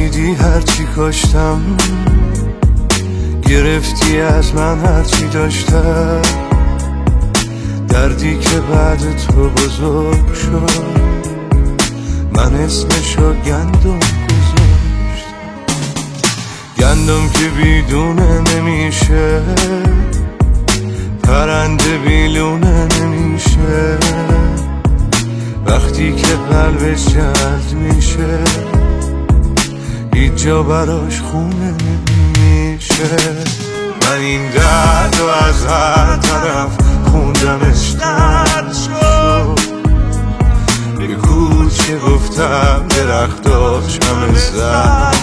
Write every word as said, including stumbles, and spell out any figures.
دیدی هرچی کاشتم، گرفتی از من هرچی داشتم. دردی که بعد تو بزرگ شد، من اسمشو گندم گذاشتم. گندم که بیدونه نمیشه، پرنده بیلونه نمیشه. وقتی که قلبش جلد میشه، هیچ جا براش خونه نمیشه. من این درد و از هر طرف خوندمش درد شد. به کوچه گفتم درختاش همه زد